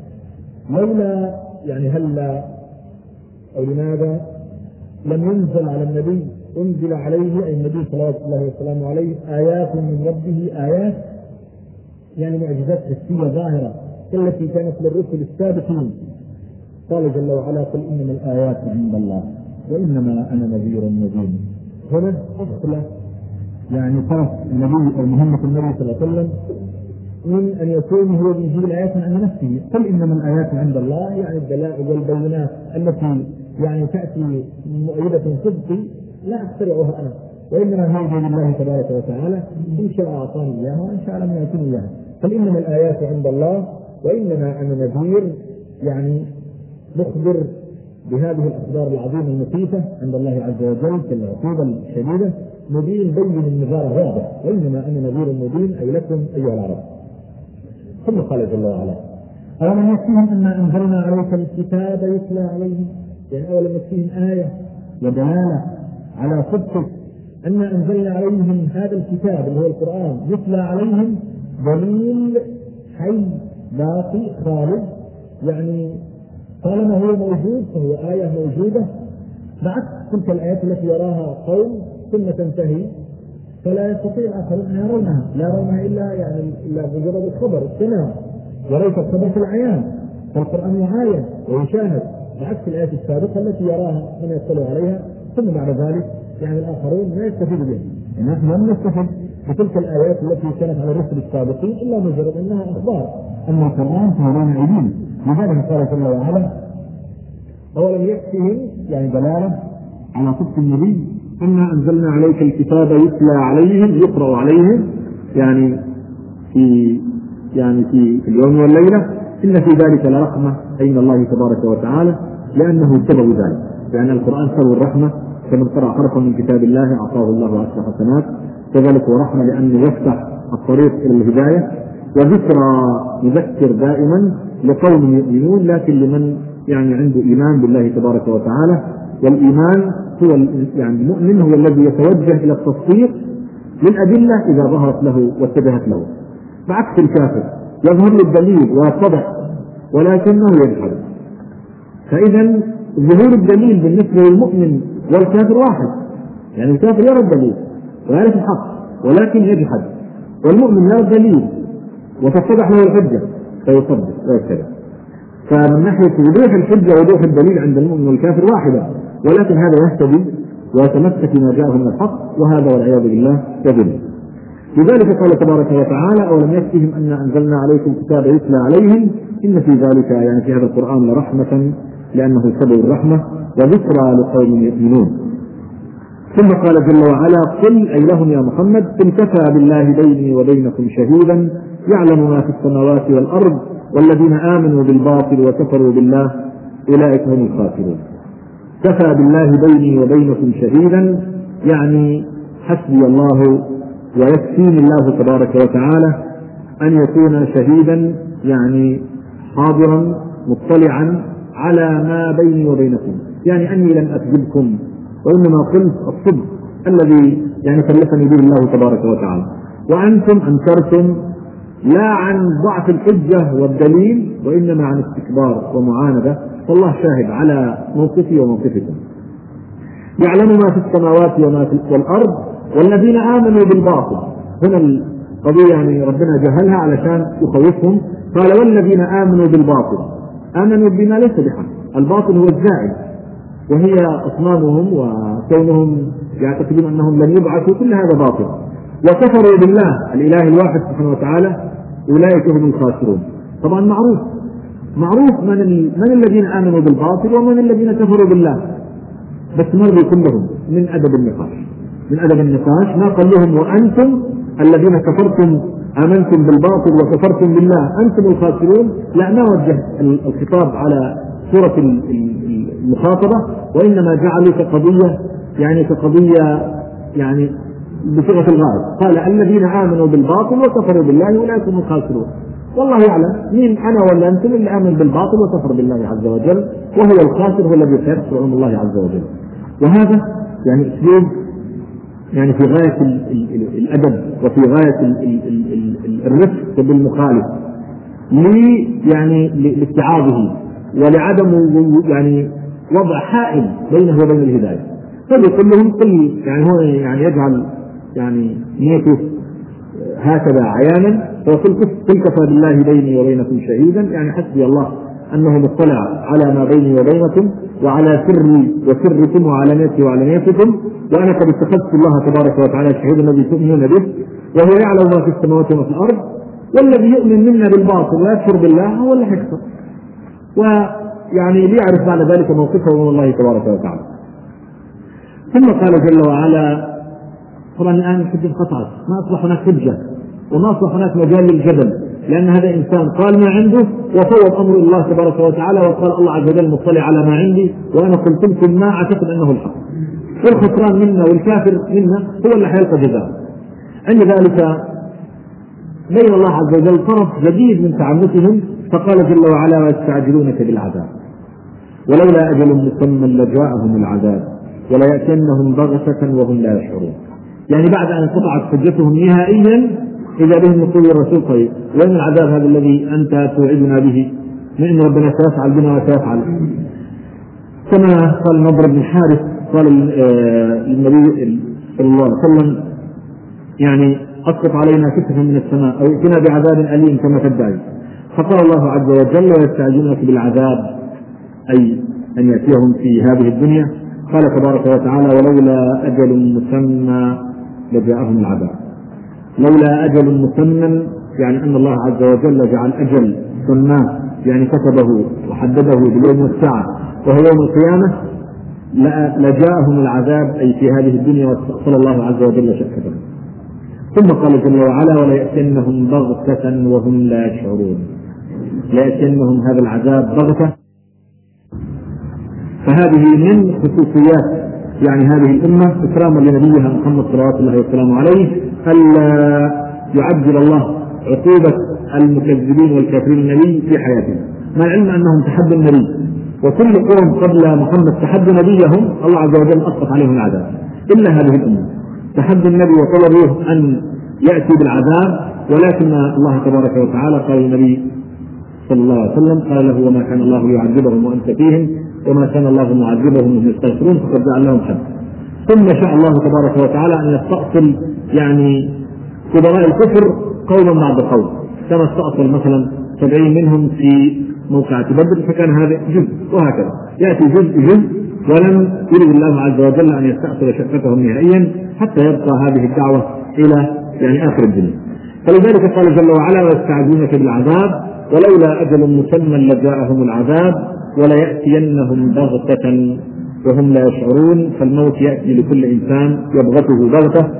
لولا يعني هلا أو لماذا لم ينزل على النبي أنزل عليه أي النبي صلى الله عليه وسلم عليه آيات من ربه، آيات يعني معجزات حسية ظاهرة التي كانت للرسل السابقين. قال جل وعلا: قل إنما الآيات عند الله وإنما أنا نذير مبين. هنا أصل يعني طرف النبي أو مهمة النبي صلى الله عليه وسلم من أن يكون هو بيجيب الآيات عن نفسه. قل إنما الآيات عند الله يعني الدلائل والبينات التي يعني تأتي مؤيدة صدقي لا أخترعها أنا، وإنما هي بين الله تبارك وتعالى، إن شاء أعطاني إياها وإن شاء لم يأتني إياها. قل إنما الآيات عند الله وإنما أنا نذير، يعني مخبر بهذه الأخبار العظيمة المخيفة عند الله عز وجل كالعقوبة الشديدة، مبين بين النذار واضح، وإنما أنا نذير مبين أي لكم أيها العرب. ثم قال جل وعلا: أولم يكفيهم أن أنزلنا عليك الكتاب يتلى عليهم، يعني أولم يكفيهم آية ودلالة على صدقك أن أنزلنا عليهم هذا الكتاب اللي هو القرآن يتلى عليهم، دليل حي باقي خالد، يعني طالما هو موجود فهو آية موجودة، بعكس تلك الآيات التي يراها قوم ثم تنتهي فلا يستطيع آخرون أن يرونها، لا يرونها إلا يعني إلا مجرد الخبر السماع، وليس الخبر في العيان. فالقرآن يعاين ويشاهد، بعكس الآيات السابقة التي يراها من يطلع عليها ثم بعد ذلك يعني الآخرون لا يستفيدوا بها. يعني نحن لم نستفد بتلك الآيات التي كانت على الرسل السابقين إلا مجرد أنها أخبار، أما القرآن فهو بين أيدينا. لذلك قال جل وعلا: أولم يكفهم يعني دلالة على صدق النبي: إنا أنزلنا عليك الكتاب يتلى عليهم يقرأ عليهم، يعني في يعني في اليوم والليلة، إن في ذلك لرحمة أي من الله تبارك وتعالى، لأنه سبب ذلك، لأن القرآن سبب الرحمة، فمن قرأ حرفا من كتاب الله أعطاه الله عشر حسنات، كذلك هو رحمة لأنه يفتح الطريق إلى الهداية، وذكرى يذكر دائما لقوم يؤمنون، لكن لمن يعني عنده إيمان بالله تبارك وتعالى. والإيمان هو يعني المؤمن هو الذي يتوجه إلى التصديق للأدلة إذا ظهرت له واتجهت له، بعكس الكافر يظهر له الدليل ويتضح ولكنه يجحد. فإذا ظهور الدليل بالنسبة للمؤمن والكافر واحد، يعني الكافر يرى الدليل ويعرف الحق ولكن يجحد، والمؤمن لا الدليل وتتضح له الحجة فيصدق ويتبع. فمن ناحية وضوح الحجة ووضوح الدليل عند المؤمن والكافر واحدة، ولكن هذا يهتدي ويتمسك بما جاءه من الحق، وهذا والعياذ بالله يضل. لذلك قال تبارك وتعالى: أولم يكفهم أن أنزلنا عليكم الكتاب يتلى عليهم إن في ذلك يعني في هذا القرآن لرحمة لأنه سبب الرحمة وذكرى لقوم يؤمنون. ثم قال جل وعلا: قل أي لهم يا محمد: قل كفى بالله بيني وبينكم شهيدا يعلم ما في السماوات والأرض والذين آمنوا بالباطل وكفروا بالله أولئك هم الخاسرون. كفى بالله بيني وبينكم شهيدا يعني حسبي الله ويكفيني الله تبارك وتعالى أن يكون شهيدا، يعني حاضرا مطلعا على ما بيني وبينكم، يعني أني لم أكذبكم وإنما قلت الصدق الذي يعني كلفني به الله تبارك وتعالى، وأنتم أنكرتم لا عن ضعف الحجة والدليل وإنما عن استكبار ومعاندة، والله شاهد على موقفي وموقفكم. يعلم ما في السماوات وما في والأرض والذين آمنوا بالباطل. هنا القضية يعني ربنا جهلها علشان يخوفهم، قال: والذين آمنوا بالباطل، آمنوا بما ليس بحق، الباطل هو الزائد وهي أصنامهم وكونهم يعتقدون أنهم لن يبعثوا، كل هذا باطل. وكفروا بالله الإله الواحد سبحانه وتعالى أولئك هم الخاسرون. طبعا معروف معروف من, ال... من الذين آمنوا بالباطل ومن الذين كفروا بالله، بس مروا كلهم من أدب النقاش من أدب النقاش ما قال لهم: وأنتم الذين كفرتم آمنتم بالباطل وكفرتم بالله أنتم الخاسرون، لا، ما وجه الخطاب على صورة المخاطبة، وإنما جعلوا كقضية يعني كقضية يعني بصيغة الغائب. قال: الذين آمنوا بالباطل وكفروا بالله أولئك هم الخاسرون. والله يعلم مين أنا ولا أنتم اللي آمن بالباطل وكفر بالله عز وجل، وهو الخاسر هو الذي سيخسر عن الله عز وجل. وهذا يعني أسلوب يعني في غاية الأدب وفي غاية الرفق بالمخالف لي يعني لاتعاظه ولعدم يعني وضع حائل بينه وبين الهداية. فبيقول لهم: قل، يعني هو يعني يجعل يعني نيته هكذا عيانا، فقل: قل كفى بالله بيني وبينكم شهيدا، يعني حسبي الله أنه مطلع على ما بيني وبينكم وعلى سري وسركم وعلانيتي وعلانيتكم، وأنا قد اتخذت الله تبارك وتعالى شهيدا الذي تؤمنون به، وهو يعلم ما في السماوات وما في الأرض، والذي يؤمن منا بالباطل ويكفر بالله هو اللي يكفر، ويعني ليعرف بعد ذلك موقفه من الله تبارك وتعالى. ثم قال جل وعلا: طبعا الآن الحجة انقطعت، ما أصبح هناك حجة وما أصبح هناك مجال للجدل، لأن هذا إنسان قال ما عنده وفوض أمر الله تبارك وتعالى، وقال: الله عز وجل مطلع على ما عندي وأنا قلت لكم ما أعتقد أنه الحق، والخسران منا والكافر منا هو اللي حيلقى جزاء. عند ذلك بين الله عز وجل طرف جديد من تعنتهم، فقال جل وعلا: ويستعجلونك بالعذاب ولولا أجل مسمى لجاءهم العذاب ولا يأتينهم بغتة وهم لا يشعرون. يعني بعد أن انقطعت حجتهم نهائيا إذا بهم يقول الرسول: طيب وين العذاب هذا الذي أنت توعدنا به؟ لأن ربنا سيفعل بنا وسيفعل. كما قال النضر بن الحارث قال النبي صلى الله عليه وسلم: يعني أسقط علينا كسفا من السماء أو ائتنا بعذاب أليم كما تدعي. فقال الله عز وجل: ويستعجلونك بالعذاب، أي أن يأتيهم في هذه الدنيا. قال تبارك وتعالى: ولولا أجل مسمى لجاءهم العذاب. لولا أجل مسمى يعني أن الله عز وجل جعل أجل سماه، يعني كتبه وحدده باليوم والساعة وهو يوم القيامة، لجاءهم العذاب أي في هذه الدنيا واستأصل الله عز وجل شكتهم. ثم قال جل وعلا وليأتينهم بغتة وهم لا يشعرون. ليأتينهم هذا العذاب بغتة، فهذه من خصوصيات يعني هذه الأمة إكراما لنبيها محمد صلوات الله وسلامه عليه ألا يعجل الله عقوبة المكذبين والكافرين النبي في حياتهم، مع العلم أنهم تحدوا النبي، وكل قوم قبل محمد تحدوا نبيهم الله عز وجل أسقط عليهم العذاب، إلا هذه الأمة تحدوا النبي وطلبوه أن يأتي بالعذاب، ولكن الله تبارك وتعالى قال النبي صلى الله عليه وسلم قال له وما كان الله ليعذبهم وأنت فيهم وما كان الله معذبهم وهم يستغفرون فقد جعل لهم حد. ثم شاء الله تبارك وتعالى أن يستأصل يعني كبراء الكفر قولا بعد قول، كما استأصل مثلا سبعين منهم في موقعة بدر فكان هذا جزء، وهكذا يأتي جزء جزء، ولم يرد الله عز وجل أن يستأصل شأفتهم نهائيا حتى يبقى هذه الدعوة إلى يعني آخر الدنيا. فلذلك قال جل وعلا ويستعجلونك بالعذاب ولولا أجل مسمى لجاءهم العذاب وليأتينهم بغتة وهم لا يشعرون، فالموت يأتي لكل إنسان يبغته بغتة،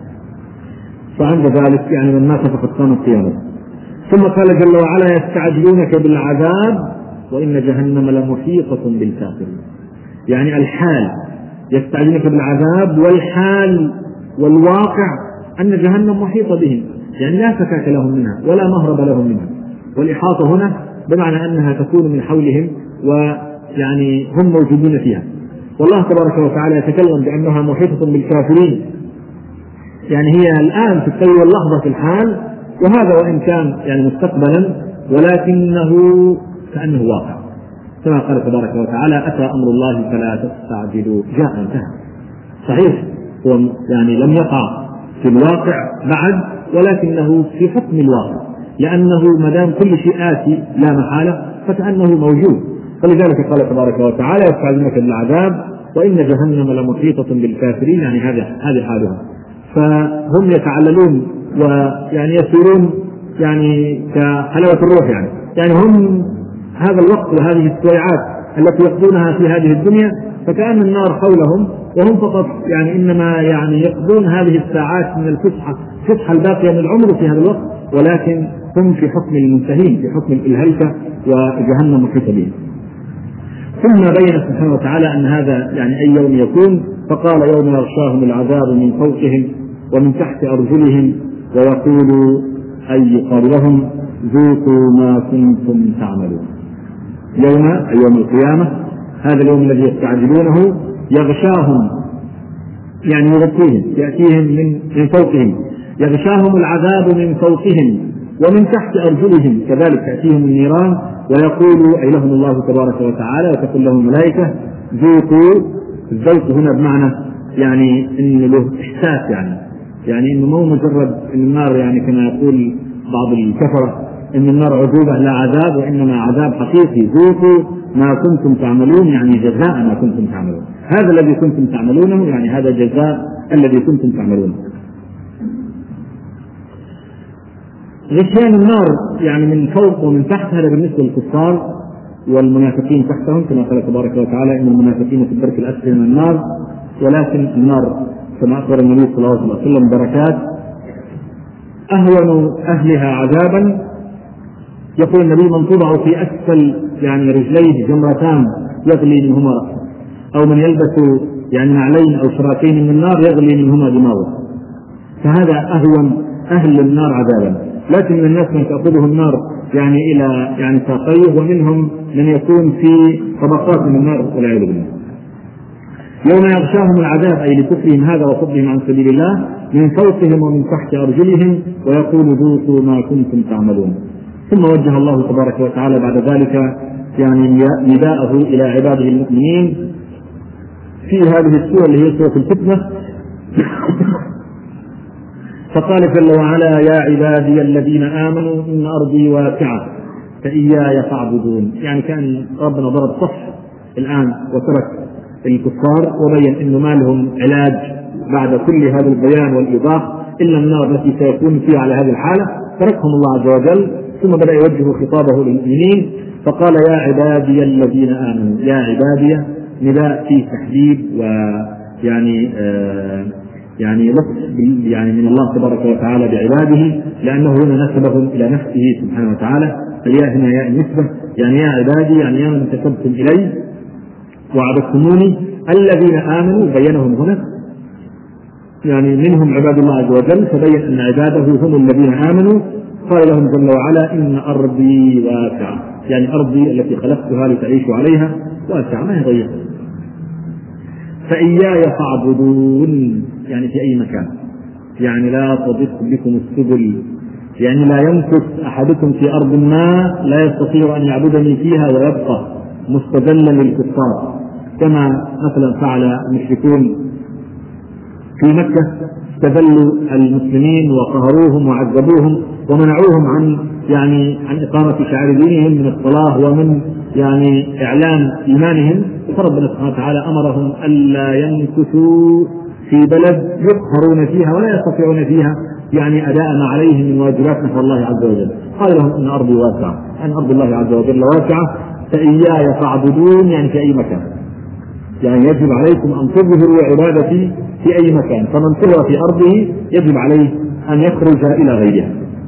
فعند ذلك يعني من مات فقد قامت قيامته. ثم قال جل وعلا يستعجلونك بالعذاب وإن جهنم لمحيطة بالكافرين، يعني الحال يستعجلونك بالعذاب والحال والواقع أن جهنم محيطة بهم، يعني لا فكاك لهم منها ولا مهرب لهم منها. والإحاطة هنا بمعنى أنها تكون من حولهم ويعني هم موجودون فيها. والله تبارك وتعالى يتكلم بأنها محيطة بالكافرين، يعني هي الآن في التو واللحظة في الحال، وهذا وإن كان يعني مستقبلا ولكنه كأنه واقع، كما قال تبارك وتعالى أتى أمر الله فلا تستعجلوا جاء انتهى. صحيح هو يعني لم يقع في الواقع بعد، ولكنه في حكم الواقع، لأنه مدام كل شيء آتي لا محالة فكأنه موجود. فلذلك قال تبارك وتعالى يستعجلونك بالعذاب وإن جهنم لمحيطة بالكافرين، يعني هذه هذه حالها. فهم يتعللون ويعني يسيرون يعني كحلاوة الروح، يعني يعني هم هذا الوقت وهذه السويعات التي يقضونها في هذه الدنيا فكأن النار حولهم، وهم فقط يعني إنما يعني يقضون هذه الساعات من الفسحة الفسحة الباقية من العمر في هذا الوقت، ولكن هم في حكم المنتهين، في حكم الهلكة وجهنم محيطة بهم. ثم بين سبحانه وتعالى أن هذا يعني أي يوم يكون، فقال يوم يغشاهم العذاب من فوقهم ومن تحت أرجلهم ويقول أي يقال لهم ذوقوا ما كنتم تعملون. يوم أي يوم القيامة، هذا اليوم الذي يستعجلونه يغشاهم يعني يغطيهم، يأتيهم من من فوقهم، يغشاهم العذاب من فوقهم ومن تحت أرجلهم كذلك تأتيهم النيران، ويقول أي لهم الله تبارك وتعالى وتقول لهم الملائكة ذوقوا. الذوق هنا بمعنى يعني إن له إحساس، يعني يعني إنه مو مجرد إن النار يعني كما يقول بعض الكفرة إن النار عذوبة لا عذاب، وإنما عذاب حقيقي. ذوقوا ما كنتم تعملون، يعني جزاء ما كنتم تعملون، هذا الذي كنتم تعملونه يعني هذا جزاء الذي كنتم تعملونه. غشيان النار يعني من فوق ومن تحت، هذا بالنسبة للكفار والمنافقين تحتهم، كما قال تبارك وتعالى إن المنافقين في الدرك الأسفل من النار، ولكن النار كما أخبر النبي صلى الله عليه وسلم دركات أهون أهلها عذابا. يقول النبي من توضع في أسفل يعني رجليه جمرتان يغلي منهما رأسه، أو من يلبس يعني نعلين أو شراكين من النار يغلي منهما دماغه، فهذا أهون أهل النار عذابا. لكن من الناس من تأخذه النار يعني إلى يعني ساقيه، ومنهم من يكون في طبقات من النار والعياذ بالله. يوم يغشاهم العذاب أي لكفرهم هذا وصدهم عن سبيل الله من فوقهم ومن تحت أرجلهم ويقول ذوقوا ما كنتم تعملون. ثم وجه الله تبارك وتعالى بعد ذلك يعني نداءه إلى عباده المؤمنين في هذه السورة اللي هي سورة الفتنة، فقال جل وعلا يا عبادي الذين آمنوا إن أرضي واسعة فإياي فاعبدون. يعني كان ربنا ضرب صف الآن وترك الكفار وبين إنه ما لهم علاج بعد كل هذا البيان والإيضاح إلا النار التي سيكون فيها على هذه الحالة، تركهم الله عز وجل. ثم بدأ يوجه خطابه للمؤمنين فقال يا عبادي الذين آمنوا. يا عبادي نداء فيه تحديد ويعني آه يعني لطف يعني من الله تبارك وتعالى بعباده، لأنه هنا نسبهم إلى نفسه سبحانه وتعالى. الياء هنا ياء النسبة، يعني يا عبادي يعني يا من انتسبتم إلي وعبدتموني الذين آمنوا، بينهم هنا يعني منهم عباد الله عز وجل، فبين أن عباده هم الذين آمنوا. قال لهم جل وعلا إن أرضي واسعة، يعني أرضي التي خلقتها لتعيش عليها واسعة ما هي ضيقة، فإياي فاعبدون، يعني في أي مكان، يعني لا تضيق بكم السبل، يعني لا يمكث أحدكم في أرض ما لا يستطيع أن يعبدني فيها ويبقى مستذلا للكفار، كما مثلا فعل المشركون في مكة، استذلوا المسلمين وقهروهم وعذبوهم ومنعوهم عن يعني عن إقامة شعائر دينهم من الصلاة ومن يعني إعلان إيمانهم، فربنا سبحانه وتعالى أمرهم ألا يمكثوا في بلد يقهرون فيها ولا يستطيعون فيها يعني أداء ما عليهم من واجبات نحو الله عز وجل. قال لهم إن أرضي واسعة، أن أرض الله عز وجل واسعة، فإياي فاعبدون، يعني في أي مكان، يعني يجب عليكم أن تظهروا عبادتي في أي مكان، فمن سوى في أرضه يجب عليه أن يخرج إلى غيرها.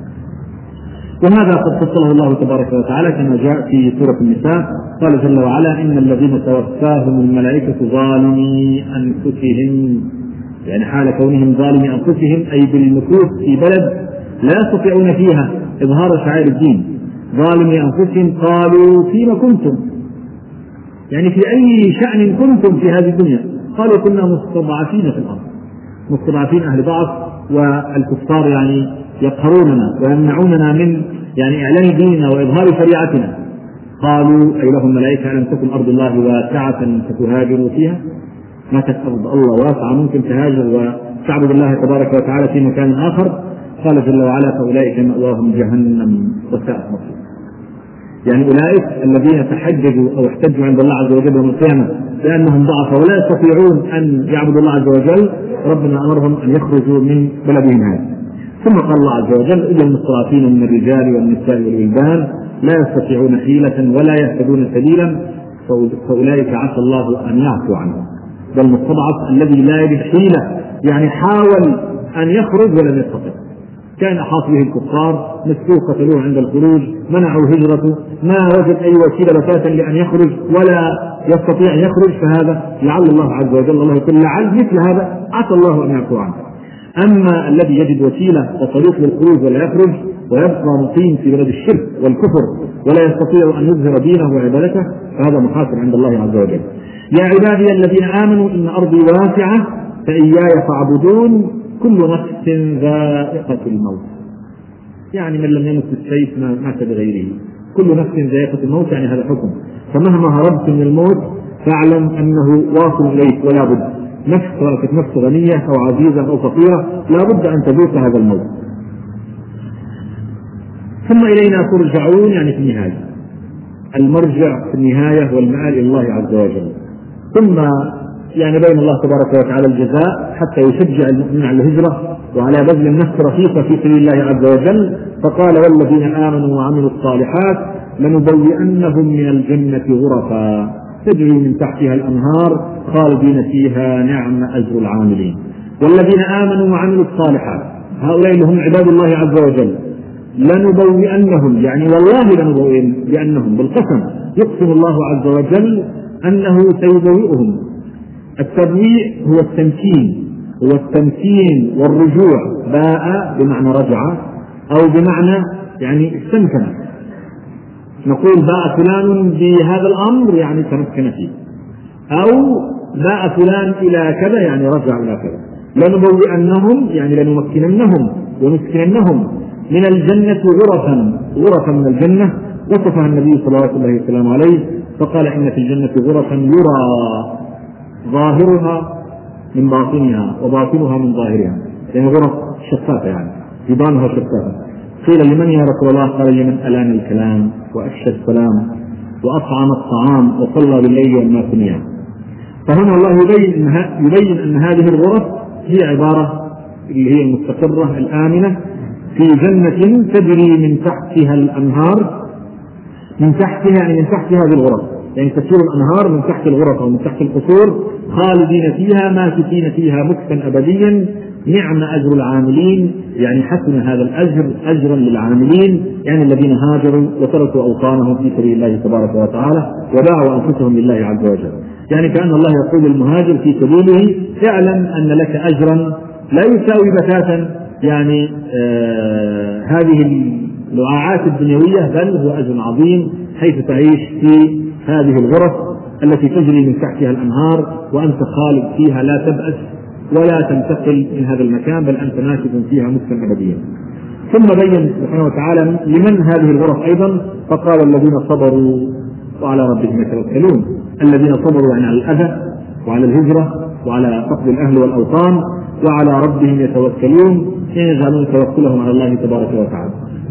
وهذا قد فصله الله تبارك وتعالى كما جاء في سورة النساء، قال جل وعلا إن الذين توفاهم الملائكة ظالمي أنفسهم، يعني حال كونهم ظالمي أنفسهم أي بالمكوث في بلد لا يستطيعون فيها إظهار شعائر الدين، ظالمي أنفسهم قالوا فيما كنتم، يعني في أي شأن كنتم في هذه الدنيا؟ قالوا كنا مستضعفين في الأرض، مستضعفين أهل ضعف، والكفار يعني يقهروننا ويمنعوننا من يعني إعلان ديننا وإظهار شريعتنا. قالوا أي لهم ملائكة ألم تكن أرض الله واسعة فتهاجروا فيها؟ ما كانت أرض الله واسعة ممكن تهاجر وتعبد الله تبارك وتعالى في مكان آخر؟ قال جل وعلا فأولئك مأواهم جهنم وساءت مصيرا. يعني أولئك الذين تحججوا أو احتجوا عند الله عز وجل يوم القيامة لأنهم ضعفوا ولا يستطيعون أن يعبدوا الله عز وجل، ربنا أمرهم أن يخرجوا من بلدهم هذا. ثم قال الله عز وجل إلا المستضعفين من الرجال والنساء والولدان لا يستطيعون حيلة ولا يهتدون سبيلا فأولئك عسى الله أن يعفو عنهم. بل المستضعف الذي لا يجد حيلة، يعني حاول أن يخرج ولم يستطع، كان أحاط به الكفار، مسكوه قتلوه عند الخروج، منعوا هجرته، ما وجد أي وسيلة بتاتا لأن يخرج ولا يستطيع أن يخرج، فهذا لعل الله عز وجل الله يقول لعل مثل هذا عسى الله أن يعفو عنه. أما الذي يجد وسيلة وطريق للخروج ولا يخرج ويبقى مقيم في بلد الشرك والكفر ولا يستطيع أن يظهر دينه وعبادته فهذا محاسب عند الله عز وجل. يا عبادي الذين آمنوا إن أرضي واسعة فإياي فاعبدون كل نفس ذائقة الموت، يعني من لم يمت بالسيف ما مات بغيره، كل نفس ذائقة الموت يعني هذا حكم، فمهما هربت من الموت فاعلم أنه واصل إليك ولا بد، نفس كانت نفس غنية أو عزيزة أو فقيرة لا بد أن تذوق هذا الموت. ثم إلينا ترجعون، يعني في النهاية المرجع في النهاية والمآل إلى الله عز وجل. ثم يعني بين الله تبارك وتعالى الجزاء حتى يشجع المؤمنين على الهجرة وعلى بذل النفس رخيصة في سبيل الله عز وجل، فقال والذين آمنوا وعملوا الصالحات لنبوئنهم من الجنة غرفا تجري من تحتها الأنهار خالدين فيها نعم أجر العاملين. والذين آمنوا وعملوا الصالحات هؤلاء اللي هم عباد الله عز وجل لنبوئنهم، يعني والله لنبوئن بأنهم بالقسم يقسم الله عز وجل أنه سيبوئهم. التبويء هو التمكين، هو التمكين والرجوع، باء بمعنى رجع أو بمعنى يعني استمكن، نقول باء فلان بهذا الأمر يعني تمكن فيه، أو باء فلان إلى كذا يعني رجع إلى كذا. لنبوئنهم يعني لنمكننهم ونسكننهم من الجنة غرفا، غرفا من الجنة وصفها النبي صلى الله عليه وسلم عليه فقال إن في الجنة غرفا يرى ظاهرها من باطنها وباطنها من ظاهرها، يعني غرف شفافة يعني جدرانها شفافة. قيل لمن يا رسول الله؟ قال لمن ألان الكلام وأفشى السلام وأطعم الطعام وصلى بالليل والناس نيام. فهنا الله يبين يبين أن هذه الغرف هي عبارة اللي هي المستقرة الآمنة في جنة تجري من تحتها الأنهار، من تحتها يعني من تحت هذه الغرف، يعني تسير الأنهار من تحت الغرف أو من تحت القصور خالدين فيها ماكثين فيها مكثا أبديا نعم أجر العاملين، يعني حسن هذا الأجر أجرا للعاملين، يعني الذين هاجروا وتركوا أوطانهم في سبيل الله تبارك وتعالى وباعوا أنفسهم لله عز وجل. يعني كأن الله يقول للمهاجر في سبيله اعلم أن لك أجرا لا يساوي بتاتا يعني آه هذه الوعاءات الدنيوية، بل هو أجر عظيم حيث تعيش في هذه الغرف التي تجري من تحتها الأنهار وأنت خالد فيها لا تبأس ولا تنتقل من هذا المكان، بل أنت ناشط فيها مكثا أبديا. ثم بين سبحانه وتعالى لمن هذه الغرف أيضا، فقال الذين صبروا وعلى ربهم يتوكلون. الذين صبروا يعني على الأذى وعلى الهجرة وعلى فقد الأهل والأوطان وعلى ربهم يتوكلون، يجعلون توكلهم على الله تبارك وتعالى.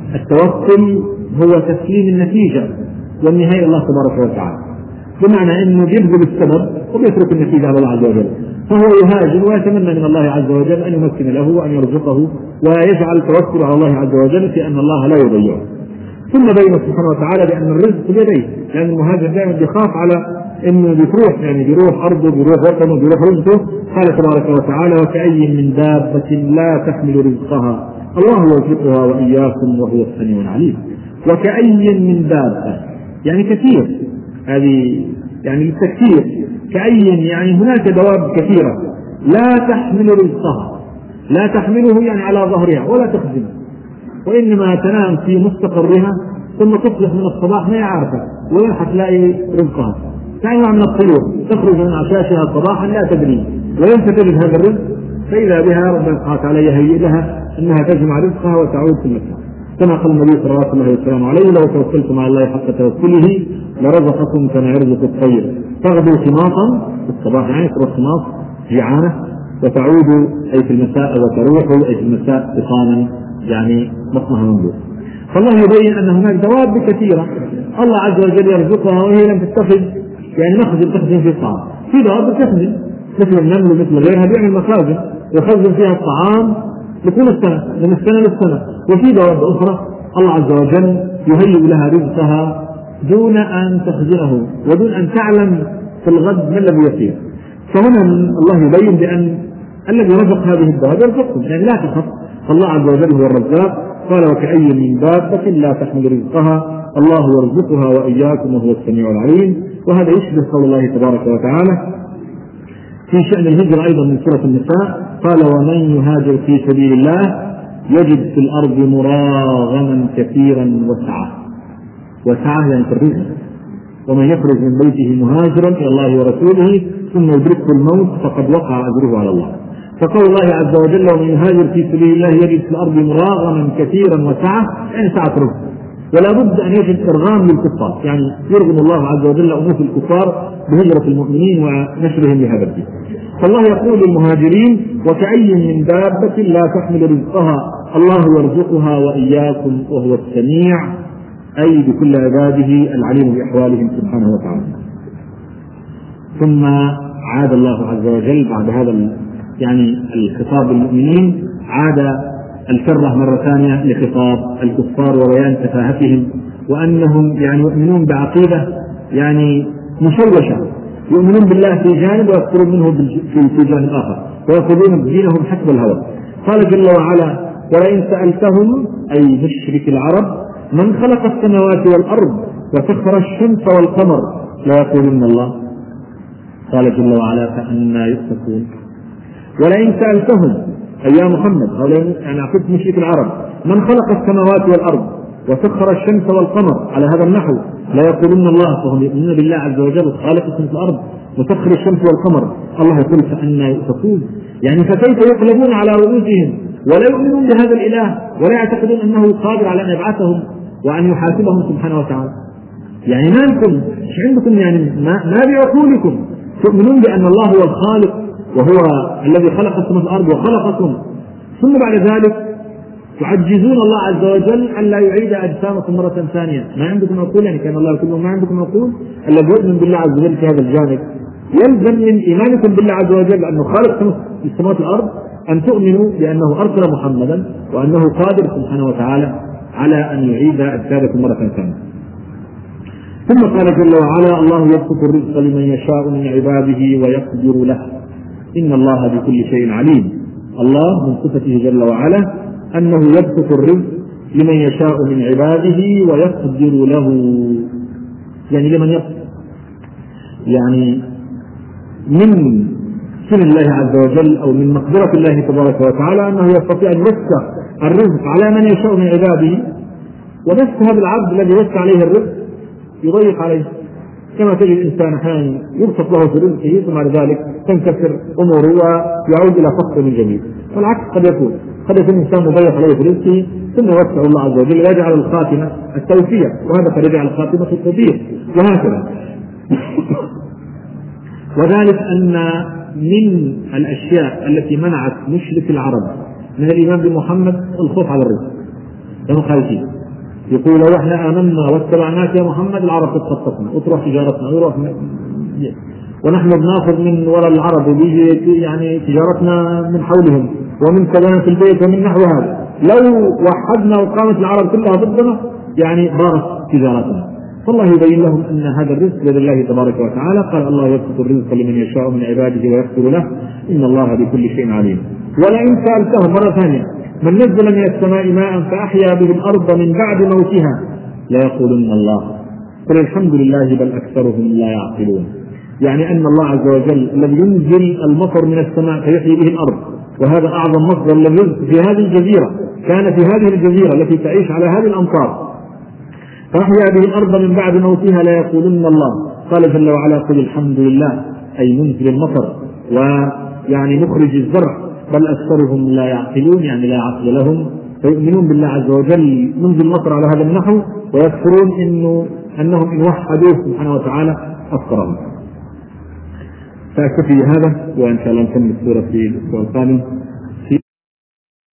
التوكل هو تسليم النتيجة والنهاية الله تبارك وتعالى، بمعنى أنه يبذل السبب ويترك النتيجة على الله عز وجل، فهو يهاجر ويتمنى من الله عز وجل أن يمكن له وأن يرزقه ويجعل توكله على الله عز وجل في أن الله لا يضيعه. ثم بين سبحانه وتعالى بأن الرزق بيديه، لأن المهاجر دائما بيخاف على انه بيروح يعني بيروح ارضه بيروح وطنه بيروح رزقه. قال تبارك وتعالى وكأي من دابة لا تحمل رزقها الله يرزقها وإياكم وهو السميع العليم. وكأي من دابة يعني كثير، هذه يعني التكثير، كأي يعني هناك دواب كثيرة لا تحمل رزقها، لا تحمله يعني على ظهرها ولا تخزنه، وإنما تنام في مستقرها ثم تصبح من الصباح ما يعرفها وين حتلاقي رزقها. كأنها من الطيور تخرج من عشاشها صباحا لا تدري وين تجد هذا الرزق، فإذا بها ربنا سبحانه وتعالى يهيئ لها أنها تجمع رزقها وتعود في المكان، كما قال النبي صلى الله عليه وسلم عليه لو توكلتم على الله حق توكله لرزقكم كما يرزق الطير تغدو خماصا في الصباح يعني تروح خماص جيعانة وتعود أي في المساء وتروح أي في المساء بطانا يعني بطنها منبوذ. فالله يبين أن هناك دواب كثيرة الله عز وجل يرزقها وهي لم تتخذ يعني مخزن تخزن في الطعام. في دواب بتخزن مثل النمل ومثل غيرها بيعمل مخازن يخزن فيها الطعام لكل السنة من السنة للسنة. وفي دواب أخرى الله عز وجل يهيئ لها رزقها دون أن تخزنه ودون أن تعلم في الغد ما الذي يصير. فهنا الله يبين بأن الذي رزق هذه الدواب يرزقهم يعني لا تخف، فالله عز وجل هو الرزاق. قال وكأي من دابة لا تحمل رزقها الله يرزقها وإياكم وهو السميع العليم. وهذا يشبه قول الله تبارك وتعالى في شأن الهجرة أيضا من سورة النساء، قال ومن يهاجر في سبيل الله يجد في الأرض مراغما كثيرا وسعة. وسعة يعني الرزق. ومن يخرج من بيته مهاجرا إلى الله ورسوله ثم يدركه الموت فقد وقع أجره على الله. فقول الله عز وجل ومن يهاجر في سبيل الله يجد في الأرض مراغما كثيرا وسعة يعني سعة رزق. ولا بد أن يجد إرغام للكفار، يعني يرغم الله عز وجل أنوف الكفار بهجرة المؤمنين ونشرهم لهذا الدين. فالله يقول للمهاجرين وكأي من دابة لا تحمل رزقها الله يرزقها وإياكم وهو السميع أي بكل عباده العليم بأحوالهم سبحانه وتعالى. ثم عاد الله عز وجل بعد هذا يعني الخطاب للمؤمنين عاد الكرة مرة ثانية لخطاب الكفار وبيان تفاهتهم وأنهم يعني يؤمنون بعقيدة يعني مشوشة، يؤمنون بالله في جانب ويكفرون منه في جانب آخر ويأخذون دينهم حسب الهوى. قال جل وعلا ولئن سألتهم أي مشرك العرب من خلق السماوات والأرض وسخر الشمس والقمر ليقولن الله. قال جل وعلا فأنى يؤفكون. ولئن سألتهم أي يا محمد يعني أعطيت مشرك العرب من خلق السماوات والأرض وسخر الشمس والقمر على هذا النحو لا يقولون الله، فهم يؤمنون بالله عز وجل خالق السماوات والأرض وسخر الشمس والقمر. الله يقول فأنى يؤفكون يعني فكيف يقلبون على رؤوسهم ولا يؤمنون بهذا الإله ولا يعتقدون أنه قادر على أن يبعثهم وأن يحاسبهم سبحانه وتعالى. يعني ما لكم مش عندكم يعني ما, ما بعقولكم تؤمنون بأن الله هو الخالق وهو الذي خلق السماء والأرض وخلقكم، ثم بعد ذلك تعجزون الله عز وجل أن لا يعيد أجسامكم مرة ثانية. ما عندكم عقول يعني كان الله يقول ما عندكم عقول. الذي يؤمن بالله عز وجل في هذا الجانب يلزم من إيمانكم بالله عز وجل أنه خالق السماوات والأرض أن تؤمنوا بأنه أرسل محمدا وأنه قادر سبحانه وتعالى على أن يعيد أجسادكم مرة ثانية. ثم قال جل وعلا: الله يبسط الرزق لمن يشاء من عباده ويقدر له إن الله بكل شيء عليم. الله من صفته جل وعلا أنه يبسط الرزق لمن يشاء من عباده ويقدر له، يعني لمن يقدر، يعني من سن الله عز وجل أو من مقدرة الله تبارك وتعالى أنه يستطيع أن يوسع الرزق على من يشاء من عباده، ونفس هذا العبد الذي يوسع عليه الرزق يضيق عليه، كما تجد الإنسان أحيانا يبسط له في رزقه ثم بعد ذلك تنكسر أموره ويعود إلى فقر من جديد. والعكس قد يكون قد يكون الإنسان مضيق عليه في رزقه ثم يوسع الله عز وجل ويجعل الخاتمة التوفيق، وهذا قد يجعل الخاتمة التوفيق، وهكذا. وذلك أن من الأشياء التي منعت مشرك العرب من الإيمان بمحمد الخوف على الرزق، لأنه خايفين يقول: لو احنا آمنا واتبعناك يا محمد العرب تتخطفنا وتروح تجارتنا ويروح م... ونحن بناخذ من وراء العرب وبيجي يعني تجارتنا من حولهم ومن كلام في البيت ومن نحو هذا، لو وحدنا وقامت العرب كلها ضدنا يعني بارت تجارتنا. فالله يبين لهم أن هذا الرزق بيد الله تبارك وتعالى. قال: الله يبسط الرزق لمن يشاء من عباده ويقدر له إن الله بكل شيء عليم. ولئن سألتهم مرة ثانية: من نزل من السماء ماء فأحيا به الأرض من بعد موتها ليقولن الله قل الحمد لله بل أكثرهم لا يعقلون. يعني أن الله عز وجل الذي ينزل المطر من السماء فيحيي به الأرض، وهذا أعظم مصدر للرزق في هذه الجزيرة، كان في هذه الجزيرة التي تعيش على هذه الأمطار، فأحيا به الأرض من بعد موتها ليقولن الله. قال جل وعلا: قل الحمد لله أي منزل المطر ويعني مخرج الزرع، بل أكثرهم لا يعقلون يعني لا عقل لهم، فيؤمنون بالله عز وجل منزل المطر على هذا النحو ويذكرون إنه أنهم إن وحدوه سبحانه وتعالى أكثرهم. فأكتفي هذا، وإن شاء الله نكمل السورة في الأسبوع القادم.